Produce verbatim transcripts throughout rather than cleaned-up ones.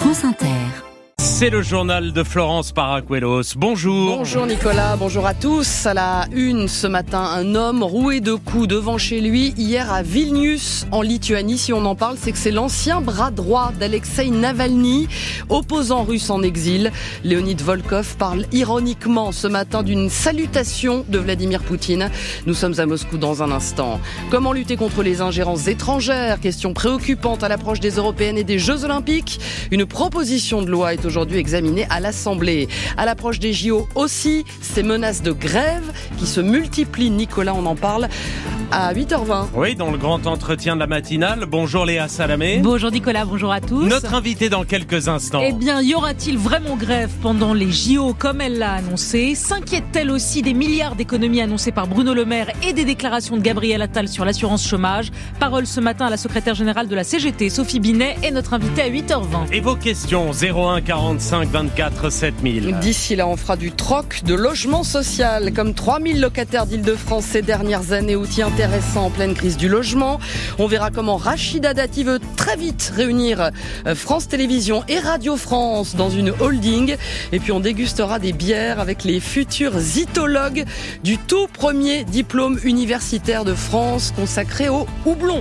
France Inter. C'est le journal de Florence Paracuelos. Bonjour. Bonjour Nicolas, bonjour à tous. À la une ce matin, un homme roué de coups devant chez lui hier à Vilnius en Lituanie. Si on en parle, c'est que c'est l'ancien bras droit d'Alexeï Navalny, opposant russe en exil. Leonid Volkov parle ironiquement ce matin d'une salutation de Vladimir Poutine. Nous sommes à Moscou dans un instant. Comment lutter contre les ingérences étrangères? Question préoccupante à l'approche des Européennes et des Jeux Olympiques. Une proposition de loi est aujourd'hui examiné à l'Assemblée. À l'approche des J O aussi, ces menaces de grève qui se multiplient. Nicolas, on en parle à huit heures vingt. Oui, dans le grand entretien de la matinale. Bonjour Léa Salamé. Bonjour Nicolas, bonjour à tous. Notre invité dans quelques instants. Eh bien, y aura-t-il vraiment grève pendant les J O comme elle l'a annoncé? S'inquiète-t-elle aussi des milliards d'économies annoncées par Bruno Le Maire et des déclarations de Gabriel Attal sur l'assurance chômage? Parole ce matin à la secrétaire générale de la C G T, Sophie Binet, est notre invitée à huit heures vingt. Et vos questions, zéro un quarante-cinq vingt-quatre sept mille. D'ici là, on fera du troc de logement social. Comme trois mille locataires d'Île-de-France ces dernières années, outil intéressant en pleine crise du logement. On verra comment Rachida Dati veut très vite réunir France Télévisions et Radio France dans une holding. Et puis on dégustera des bières avec les futurs zytologues du tout premier diplôme universitaire de France consacré au houblon.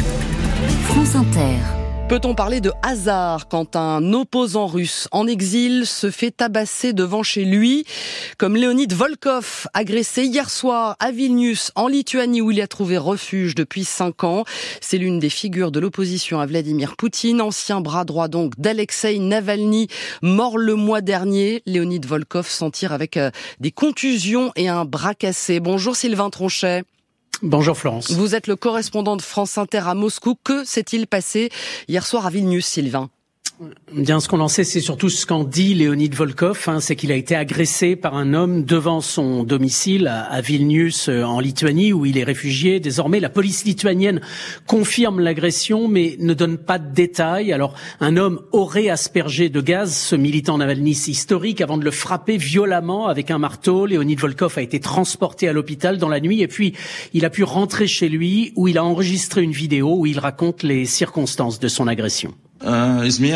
France Inter. Peut-on parler de hasard quand un opposant russe en exil se fait tabasser devant chez lui, comme Leonid Volkov, agressé hier soir à Vilnius, en Lituanie, où il a trouvé refuge depuis cinq ans. C'est l'une des figures de l'opposition à Vladimir Poutine, ancien bras droit donc d'Alexeï Navalny, mort le mois dernier. Leonid Volkov s'en tire avec des contusions et un bras cassé. Bonjour Sylvain Tronchet. Bonjour Florence. Vous êtes le correspondant de France Inter à Moscou. Que s'est-il passé hier soir à Vilnius, Sylvain ? Bien, ce qu'on en sait, c'est surtout ce qu'en dit Leonid Volkov, hein, c'est qu'il a été agressé par un homme devant son domicile à, à Vilnius, euh, en Lituanie, où il est réfugié. Désormais, la police lituanienne confirme l'agression, mais ne donne pas de détails. Alors, un homme aurait aspergé de gaz ce militant navalnyste historique avant de le frapper violemment avec un marteau. Leonid Volkov a été transporté à l'hôpital dans la nuit, et puis il a pu rentrer chez lui, où il a enregistré une vidéo où il raconte les circonstances de son agression. Ils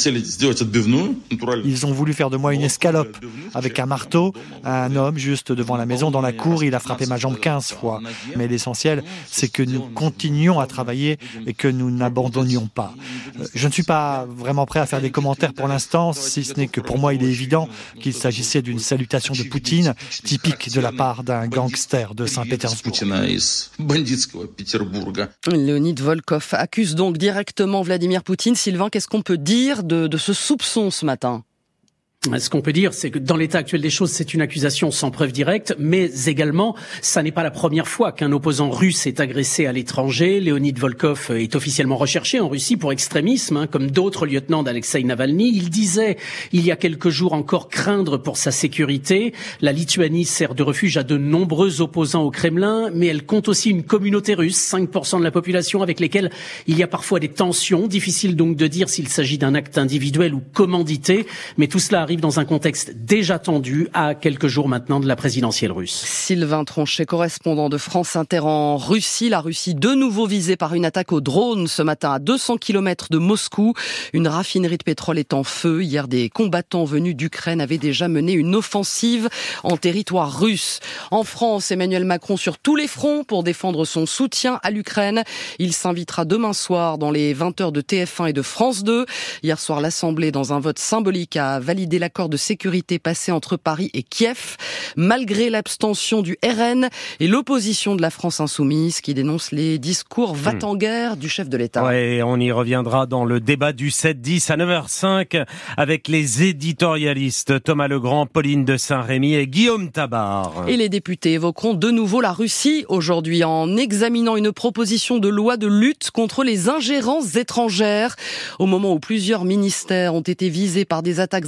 ont voulu faire de moi une escalope avec un marteau, un homme juste devant la maison, dans la cour. Il a frappé ma jambe quinze fois. Mais l'essentiel, c'est que nous continuions à travailler et que nous n'abandonnions pas. Je ne suis pas vraiment prêt à faire des commentaires pour l'instant, si ce n'est que pour moi, il est évident qu'il s'agissait d'une salutation de Poutine, typique de la part d'un gangster de Saint-Pétersbourg. Leonid Volkov accuse donc directement Vladimir Poutine. Sylvain, qu'est-ce qu'on peut dire de, de ce soupçon ce matin ? Ce qu'on peut dire, c'est que dans l'état actuel des choses, c'est une accusation sans preuve directe, mais également, ça n'est pas la première fois qu'un opposant russe est agressé à l'étranger. Leonid Volkov est officiellement recherché en Russie pour extrémisme, hein, comme d'autres lieutenants d'Alexeï Navalny. Il disait, il y a quelques jours encore, craindre pour sa sécurité. La Lituanie sert de refuge à de nombreux opposants au Kremlin, mais elle compte aussi une communauté russe, cinq pour cent de la population, avec lesquels il y a parfois des tensions. Difficile donc de dire s'il s'agit d'un acte individuel ou commandité, mais tout cela arrive dans un contexte déjà tendu à quelques jours maintenant de la présidentielle russe. Sylvain Tronchet, correspondant de France Inter en Russie. La Russie de nouveau visée par une attaque au drone ce matin à deux cents kilomètres de Moscou. Une raffinerie de pétrole est en feu. Hier, des combattants venus d'Ukraine avaient déjà mené une offensive en territoire russe. En France, Emmanuel Macron sur tous les fronts pour défendre son soutien à l'Ukraine. Il s'invitera demain soir dans les vingt heures de T F un et de France deux. Hier soir, l'Assemblée, dans un vote symbolique, a validé l'accord de sécurité passé entre Paris et Kiev, malgré l'abstention du R N et l'opposition de la France insoumise qui dénonce les discours va-t-en-guerre du chef de l'État. Ouais, on y reviendra dans le débat du sept dix à neuf heures cinq avec les éditorialistes Thomas Legrand, Pauline de Saint-Rémy et Guillaume Tabar. Et les députés évoqueront de nouveau la Russie aujourd'hui en examinant une proposition de loi de lutte contre les ingérences étrangères. Au moment où plusieurs ministères ont été visés par des attaques informatiques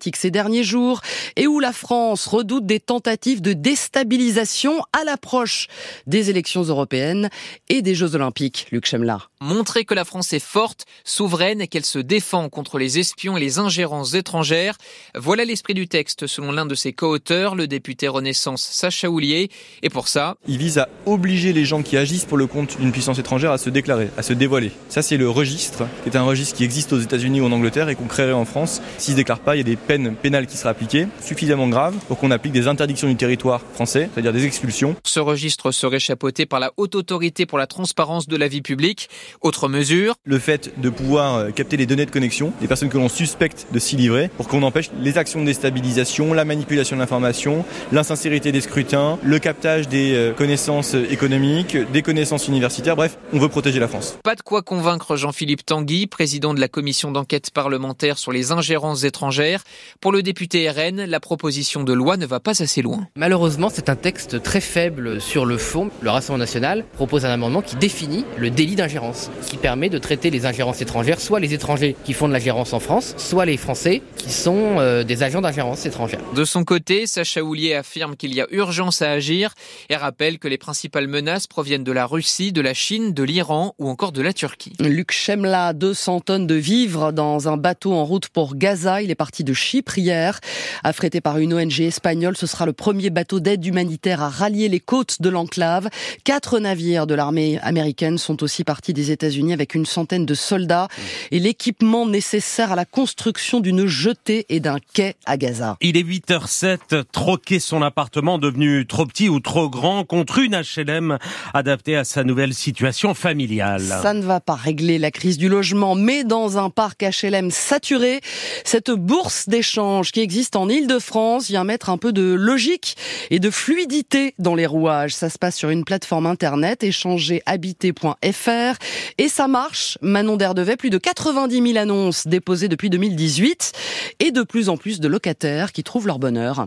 diplomatique ces derniers jours et où la France redoute des tentatives de déstabilisation à l'approche des élections européennes et des Jeux Olympiques. Luc Chemla. Montrer que la France est forte, souveraine et qu'elle se défend contre les espions et les ingérences étrangères. Voilà l'esprit du texte selon l'un de ses co-auteurs, le député Renaissance Sacha Houlié. Et pour ça, il vise à obliger les gens qui agissent pour le compte d'une puissance étrangère à se déclarer, à se dévoiler. Ça, c'est le registre, qui est un registre qui existe aux États-Unis ou en Angleterre et qu'on créerait en France. S'ils ne se déclarent pas, il y a des peines pénales qui seraient appliquées, suffisamment graves pour qu'on applique des interdictions du territoire français, c'est-à-dire des expulsions. Ce registre serait chapeauté par la Haute Autorité pour la transparence de la vie publique. Autre mesure, le fait de pouvoir capter les données de connexion des personnes que l'on suspecte de s'y livrer pour qu'on empêche les actions de déstabilisation, la manipulation de l'information, l'insincérité des scrutins, le captage des connaissances économiques, des connaissances universitaires. Bref, on veut protéger la France. Pas de quoi convaincre Jean-Philippe Tanguy, président de la commission d'enquête parlementaire sur les ingérences étrangères. Pour le député R N, la proposition de loi ne va pas assez loin. Malheureusement, c'est un texte très faible sur le fond. Le Rassemblement national propose un amendement qui définit le délit d'ingérence, qui permet de traiter les ingérences étrangères, soit les étrangers qui font de l'ingérence en France, soit les Français qui sont euh, des agents d'ingérence étrangère. De son côté, Sacha Houlié affirme qu'il y a urgence à agir et rappelle que les principales menaces proviennent de la Russie, de la Chine, de l'Iran ou encore de la Turquie. Luc Chemla, deux cents tonnes de vivres dans un bateau en route pour Gaza. Il est parti de Chypre hier. Affrété par une O N G espagnole, ce sera le premier bateau d'aide humanitaire à rallier les côtes de l'enclave. Quatre navires de l'armée américaine sont aussi partis des États-Unis avec une centaine de soldats et l'équipement nécessaire à la construction d'une jetée et d'un quai à Gaza. Il est huit heures sept, troquer son appartement devenu trop petit ou trop grand contre une H L M adaptée à sa nouvelle situation familiale. Ça ne va pas régler la crise du logement, mais dans un parc H L M saturé, cette bourse d'échange qui existe en Île-de-France vient mettre un peu de logique et de fluidité dans les rouages. Ça se passe sur une plateforme internet, échanger habiter point f r, et ça marche. Manon Derdevet, plus de quatre-vingt-dix mille annonces déposées depuis deux mille dix-huit et de plus en plus de locataires qui trouvent leur bonheur.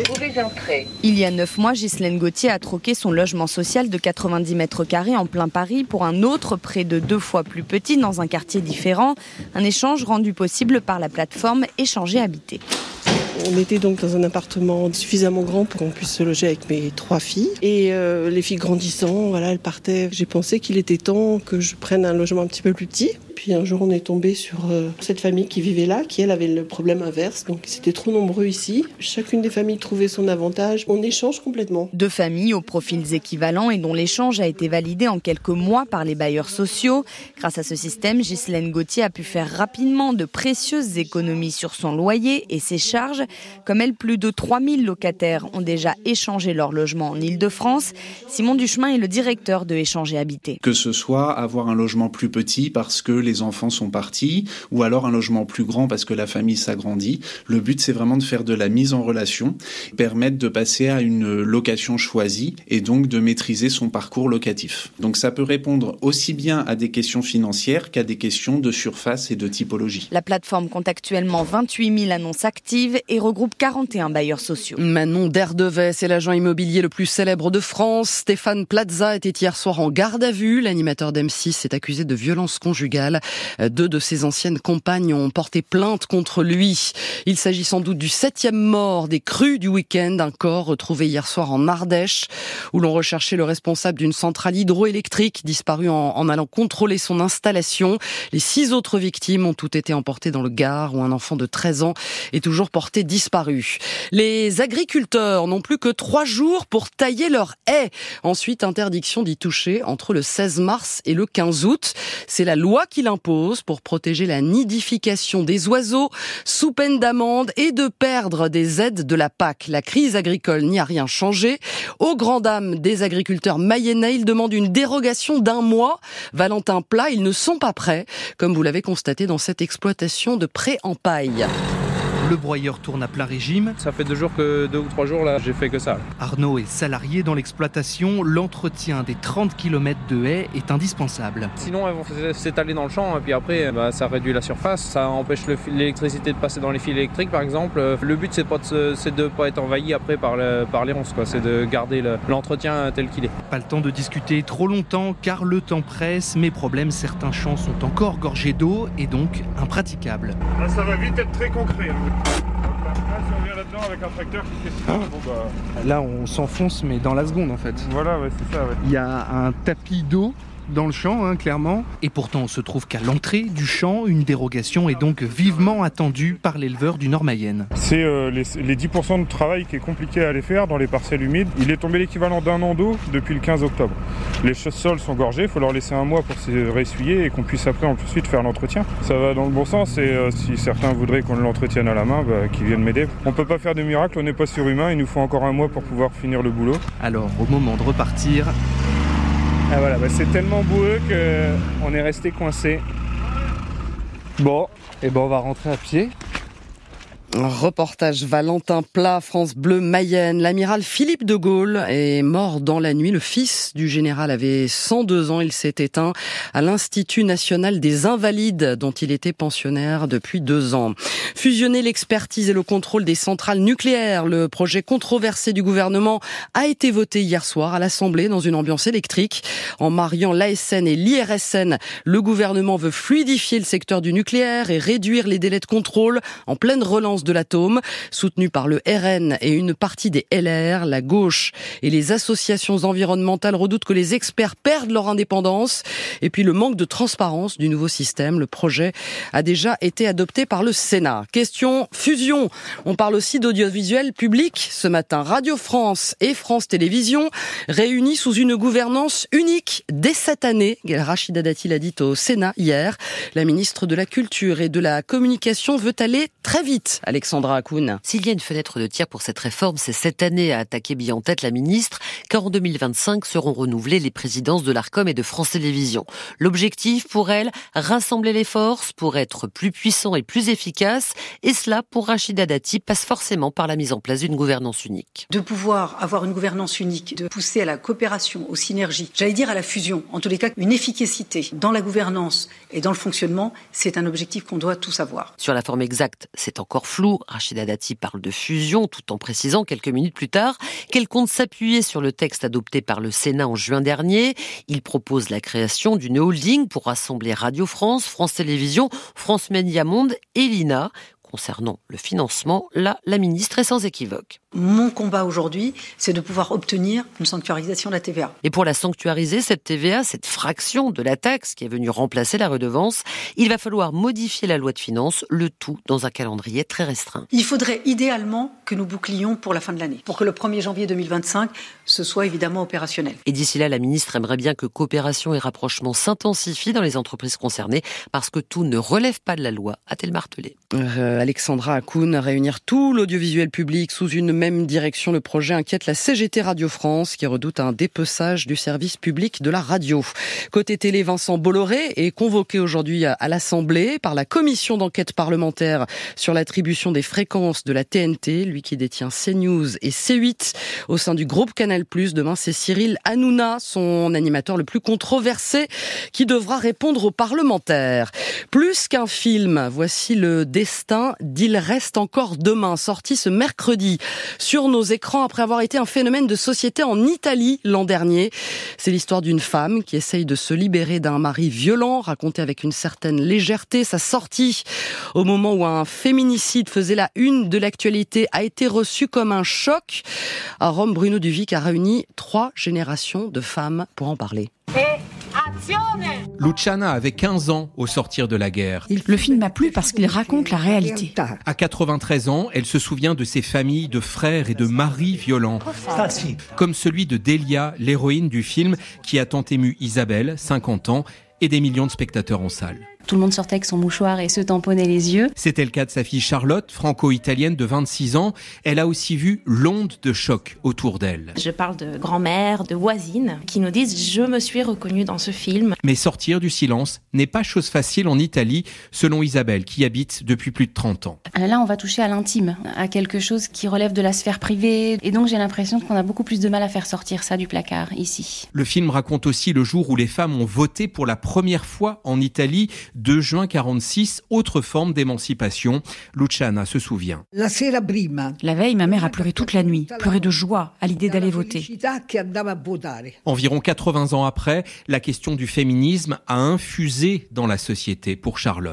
Il y a neuf mois, Ghislaine Gauthier a troqué son logement social de quatre-vingt-dix mètres carrés en plein Paris pour un autre près de deux fois plus petit dans un quartier différent. Un échange rendu possible par la plateforme Échanger Habiter. On était donc dans un appartement suffisamment grand pour qu'on puisse se loger avec mes trois filles. Et euh, les filles grandissant, voilà, elles partaient. J'ai pensé qu'il était temps que je prenne un logement un petit peu plus petit. Puis un jour, on est tombé sur euh, cette famille qui vivait là, qui elle avait le problème inverse. Donc c'était trop nombreux ici. Chacune des familles trouvait son avantage. On échange complètement. Deux familles aux profils équivalents et dont l'échange a été validé en quelques mois par les bailleurs sociaux. Grâce à ce système, Ghislaine Gauthier a pu faire rapidement de précieuses économies sur son loyer et ses charges. Comme elle, plus de trois mille locataires ont déjà échangé leur logement en Île-de-France. Simon Duchemin est le directeur de Échanger Habiter. Que ce soit avoir un logement plus petit parce que les enfants sont partis, ou alors un logement plus grand parce que la famille s'agrandit. Le but, c'est vraiment de faire de la mise en relation, permettre de passer à une location choisie et donc de maîtriser son parcours locatif. Donc ça peut répondre aussi bien à des questions financières qu'à des questions de surface et de typologie. La plateforme compte actuellement vingt-huit mille annonces actives et regroupe quarante et un bailleurs sociaux. Manon Derdevet, c'est l'agent immobilier le plus célèbre de France. Stéphane Plaza était hier soir en garde à vue. L'animateur d'M six est accusé de violence conjugale. Deux de ses anciennes compagnes ont porté plainte contre lui. Il s'agit sans doute du septième mort des crues du week-end. Un corps retrouvé hier soir en Ardèche, où l'on recherchait le responsable d'une centrale hydroélectrique disparu en, en allant contrôler son installation. Les six autres victimes ont toutes été emportées dans le Gard, où un enfant de treize ans est toujours porté disparu. Les agriculteurs n'ont plus que trois jours pour tailler leurs haies. Ensuite, interdiction d'y toucher entre le seize mars et le quinze août. C'est la loi qui l'impose pour protéger la nidification des oiseaux, sous peine d'amende et de perdre des aides de la P A C. La crise agricole n'y a rien changé. Aux grandes dames des agriculteurs mayennais, ils demandent une dérogation d'un mois. Valentin Plat, ils ne sont pas prêts, comme vous l'avez constaté dans cette exploitation de Pré-en-Paille. Le broyeur tourne à plein régime. Ça fait deux jours que deux ou trois jours là, j'ai fait que ça. Arnaud est salarié dans l'exploitation. L'entretien des trente kilomètres de haies est indispensable. Sinon, elles vont s'étaler dans le champ et puis après, bah, ça réduit la surface. Ça empêche l'électricité de passer dans les fils électriques, par exemple. Le but, c'est de ne pas être envahi après par, le, par les ronces, quoi. C'est de garder l'entretien tel qu'il est. Pas le temps de discuter trop longtemps car le temps presse. Mais problème, certains champs sont encore gorgés d'eau et donc impraticables. Là, ça va vite être très concret. Hein. Là, si on vient là-dedans avec un tracteur qui fait ça, ah. bon bah... Là, on s'enfonce, mais dans la seconde, en fait. Voilà, ouais, c'est ça, ouais. Il y a un tapis d'eau dans le champ, hein, clairement. Et pourtant, on se trouve qu'à l'entrée du champ, une dérogation est donc vivement attendue par l'éleveur du Nord-Mayenne. C'est euh, les, les dix pour cent de travail qui est compliqué à aller faire dans les parcelles humides. Il est tombé l'équivalent d'un an d'eau depuis le quinze octobre. Les sols sont gorgés, il faut leur laisser un mois pour se réessuyer et qu'on puisse après ensuite faire l'entretien. Ça va dans le bon sens et euh, si certains voudraient qu'on l'entretienne à la main, bah, qu'ils viennent m'aider. On peut pas faire de miracle, on n'est pas surhumain, il nous faut encore un mois pour pouvoir finir le boulot. Alors, au moment de repartir... Ah voilà, bah c'est tellement boueux qu'on est resté coincé. Bon, et ben on va rentrer à pied. Un reportage Valentin Plat, France Bleu Mayenne. L'amiral Philippe de Gaulle est mort dans la nuit. Le fils du général avait cent deux ans. Il s'est éteint à l'Institut national des invalides dont il était pensionnaire depuis deux ans. Fusionner l'expertise et le contrôle des centrales nucléaires. Le projet controversé du gouvernement a été voté hier soir à l'Assemblée dans une ambiance électrique. En mariant l'A S N et l'I R S N, le gouvernement veut fluidifier le secteur du nucléaire et réduire les délais de contrôle en pleine relance de l'atome. Soutenu par le R N et une partie des L R, la gauche et les associations environnementales redoutent que les experts perdent leur indépendance. Et puis le manque de transparence du nouveau système. Le projet a déjà été adopté par le Sénat. Question fusion. On parle aussi d'audiovisuel public ce matin. Radio France et France Télévisions réunis sous une gouvernance unique dès cette année. Rachida Dati l'a dit au Sénat hier. La ministre de la Culture et de la Communication veut aller très vite. Alexandra Akoun. S'il y a une fenêtre de tir pour cette réforme, c'est cette année, a attaqué bien en tête la ministre, car en deux mille vingt-cinq seront renouvelées les présidences de l'Arcom et de France Télévisions. L'objectif pour elle, rassembler les forces pour être plus puissant et plus efficace, et cela, pour Rachida Dati, passe forcément par la mise en place d'une gouvernance unique. De pouvoir avoir une gouvernance unique, de pousser à la coopération, aux synergies, j'allais dire à la fusion, en tous les cas, une efficacité dans la gouvernance et dans le fonctionnement, c'est un objectif qu'on doit tous avoir. Sur la forme exacte, c'est encore flou. Rachida Dati parle de fusion tout en précisant quelques minutes plus tard qu'elle compte s'appuyer sur le texte adopté par le Sénat en juin dernier. Il propose la création d'une holding pour rassembler Radio France, France Télévisions, France Média Monde et l'I N A. Concernant le financement, là, la ministre est sans équivoque. Mon combat aujourd'hui, c'est de pouvoir obtenir une sanctuarisation de la T V A. Et pour la sanctuariser, cette T V A, cette fraction de la taxe qui est venue remplacer la redevance, il va falloir modifier la loi de finances, le tout dans un calendrier très restreint. Il faudrait idéalement que nous bouclions pour la fin de l'année, pour que le premier janvier deux mille vingt-cinq, ce soit évidemment opérationnel. Et d'ici là, la ministre aimerait bien que coopération et rapprochement s'intensifient dans les entreprises concernées, parce que tout ne relève pas de la loi, a-t-elle martelé. Euh, Alexandra Akoun, réunir tout l'audiovisuel public sous une même direction. Le projet inquiète la C G T Radio France qui redoute un dépeçage du service public de la radio. Côté télé, Vincent Bolloré est convoqué aujourd'hui à l'Assemblée par la commission d'enquête parlementaire sur l'attribution des fréquences de la T N T, lui qui détient CNews et C huit au sein du groupe Canal plus. Demain, c'est Cyril Hanouna, son animateur le plus controversé, qui devra répondre aux parlementaires. Plus qu'un film, voici le destin d'Il reste encore demain, sorti ce mercredi sur nos écrans après avoir été un phénomène de société en Italie l'an dernier. C'est l'histoire d'une femme qui essaye de se libérer d'un mari violent, racontée avec une certaine légèreté. Sa sortie au moment où un féminicide faisait la une de l'actualité a été reçue comme un choc. À Rome, Bruno Duvic a réuni trois générations de femmes pour en parler. Luciana avait quinze ans au sortir de la guerre. Le film m'a plu parce qu'il raconte la réalité. À quatre-vingt-treize ans, elle se souvient de ses familles de frères et de maris violents. Comme celui de Delia, l'héroïne du film, qui a tant ému Isabelle, cinquante ans, et des millions de spectateurs en salle. Tout le monde sortait avec son mouchoir et se tamponnait les yeux. C'était le cas de sa fille Charlotte, franco-italienne de vingt-six ans. Elle a aussi vu l'onde de choc autour d'elle. Je parle de grand-mère, de voisines, qui nous disent « je me suis reconnue dans ce film ». Mais sortir du silence n'est pas chose facile en Italie, selon Isabelle, qui habite depuis plus de trente ans. Là, on va toucher à l'intime, à quelque chose qui relève de la sphère privée. Et donc, j'ai l'impression qu'on a beaucoup plus de mal à faire sortir ça du placard, ici. Le film raconte aussi le jour où les femmes ont voté pour la première fois en Italie, deux juin quarante-six, autre forme d'émancipation. Luciana se souvient. La veille, ma mère a pleuré toute la nuit, pleuré de joie à l'idée d'aller voter. Environ quatre-vingts ans après, la question du féminisme a infusé dans la société pour Charlotte.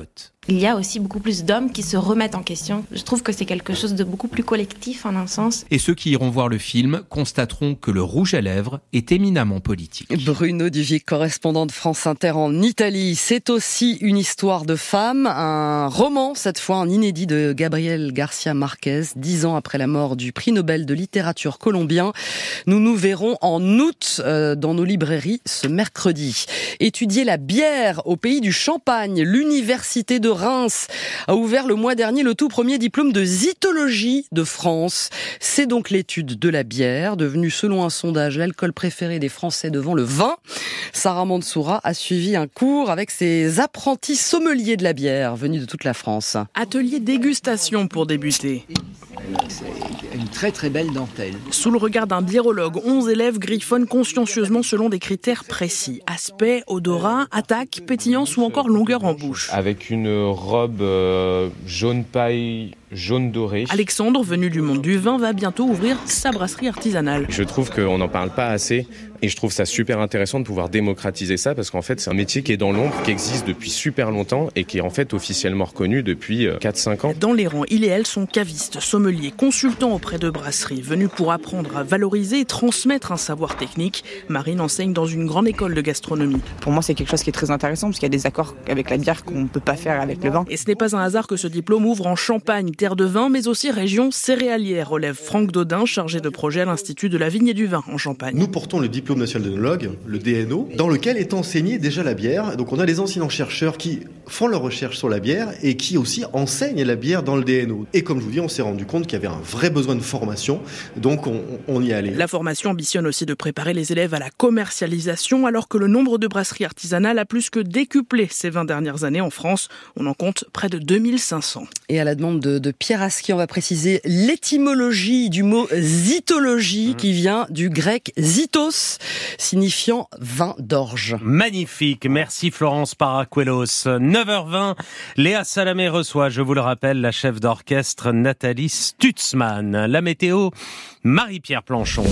Il y a aussi beaucoup plus d'hommes qui se remettent en question. Je trouve que c'est quelque chose de beaucoup plus collectif en un sens. Et ceux qui iront voir le film constateront que le rouge à lèvres est éminemment politique. Bruno Duvic, correspondant de France Inter en Italie. C'est aussi une histoire de femme, un roman, cette fois un inédit de Gabriel Garcia Marquez, dix ans après la mort du prix Nobel de littérature colombien. Nous nous verrons en août euh, dans nos librairies ce mercredi. Étudier la bière au pays du Champagne, l'université de Reims a ouvert le mois dernier le tout premier diplôme de zytologie de France. C'est donc l'étude de la bière, devenue selon un sondage l'alcool préféré des Français devant le vin. Sarah Mansoura a suivi un cours avec ses apprentis sommeliers de la bière venus de toute la France. Atelier dégustation pour débuter. C'est une très très belle dentelle. Sous le regard d'un biérologue, onze élèves griffonnent consciencieusement selon des critères précis. Aspect, odorat, attaque, pétillance ou encore longueur en bouche. Avec une robe euh, jaune paille, jaune doré. Alexandre, venu du monde du vin, va bientôt ouvrir sa brasserie artisanale. Je trouve qu'on n'en parle pas assez et je trouve ça super intéressant de pouvoir démocratiser ça parce qu'en fait c'est un métier qui est dans l'ombre, qui existe depuis super longtemps et qui est en fait officiellement reconnu depuis quatre cinq ans. Dans les rangs, il et elle sont cavistes, sommeliers, consultants auprès de brasseries, venus pour apprendre à valoriser et transmettre un savoir technique. Marine enseigne dans une grande école de gastronomie. Pour moi, c'est quelque chose qui est très intéressant parce qu'il y a des accords avec la bière qu'on ne peut pas faire avec le vin. Et ce n'est pas un hasard que ce diplôme ouvre en Champagne, terre de vin, mais aussi région céréalière, relève Franck Dodin, chargé de projet à l'Institut de la Vigne et du Vin en Champagne. Nous portons le diplôme national d'œnologue, le D N O, dans lequel est enseignée déjà la bière. Donc on a des enseignants-chercheurs qui font leur recherche sur la bière et qui aussi enseignent la bière dans le D N O. Et comme je vous dis, on s'est rendu compte qu'il y avait un vrai besoin de formation, donc on, on y est allé. La formation ambitionne aussi de préparer les élèves à la commercialisation, alors que le nombre de brasseries artisanales a plus que décuplé ces vingt dernières années en France. On en compte près de deux mille cinq cents. Et à la demande de, de Pierre Asqui, on va préciser l'étymologie du mot zytologie, mmh. qui vient du grec zytos, signifiant vin d'orge. Magnifique, merci Florence Paracuelos. neuf heures vingt, Léa Salamé reçoit, je vous le rappelle, la chef d'orchestre Nathalie Stutzmann. La météo, Marie-Pierre Planchon.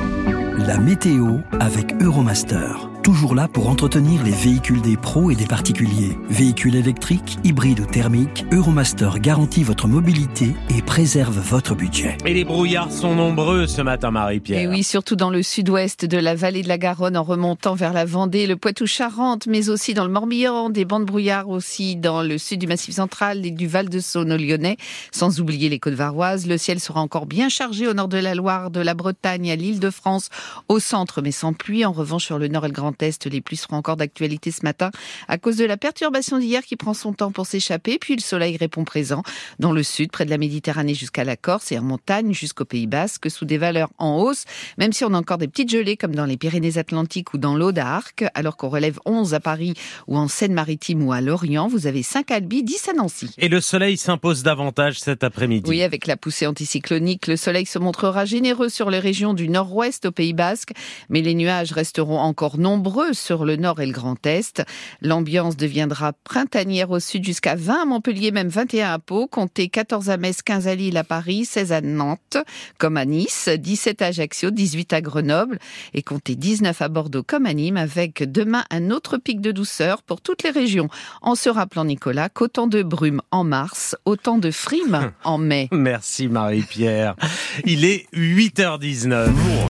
La météo avec Euromaster. Toujours là pour entretenir les véhicules des pros et des particuliers. Véhicules électriques, hybrides ou thermiques, Euromaster garantit votre mobilité et préserve votre budget. Et les brouillards sont nombreux ce matin, Marie-Pierre. Et oui, surtout dans le sud-ouest de la vallée de la Garonne en remontant vers la Vendée, le Poitou-Charentes, mais aussi dans le Morbihan, des bancs de brouillard aussi dans le sud du Massif central et du Val-de-Saône au Lyonnais, sans oublier les Côtes-Varoises. Le ciel sera encore bien chargé au nord de la Loire, de la Bretagne à l'Île-de-France, au centre, mais sans pluie. En revanche, sur le nord et le Grand Est, les pluies seront encore d'actualité ce matin à cause de la perturbation d'hier qui prend son temps pour s'échapper. Puis le soleil répond présent dans le sud, près de la Méditerranée jusqu'à la Corse et en montagne jusqu'au Pays Basque, sous des valeurs en hausse, même si on a encore des petites gelées comme dans les Pyrénées-Atlantiques ou dans l'Aude à Arques, alors qu'on relève onze à Paris ou en Seine-Maritime ou à Lorient. Vous avez cinq à Albi, dix à Nancy. Et le soleil s'impose davantage cet après-midi. Oui, avec la poussée anticyclonique, le soleil se montrera généreux sur les régions du nord-ouest au Pays Basque, mais les nuages resteront encore nombreux sur le nord et le Grand Est. L'ambiance deviendra printanière au sud jusqu'à vingt à Montpellier, même vingt et un à Pau. Comptez quatorze à Metz, quinze à Lille, à Paris, seize à Nantes, comme à Nice, dix-sept à Ajaccio, dix-huit à Grenoble et comptez dix-neuf à Bordeaux comme à Nîmes, avec demain un autre pic de douceur pour toutes les régions. En se rappelant, Nicolas, qu'autant de brume en mars, autant de frimes en mai. Merci Marie-Pierre. Il est huit heures dix-neuf.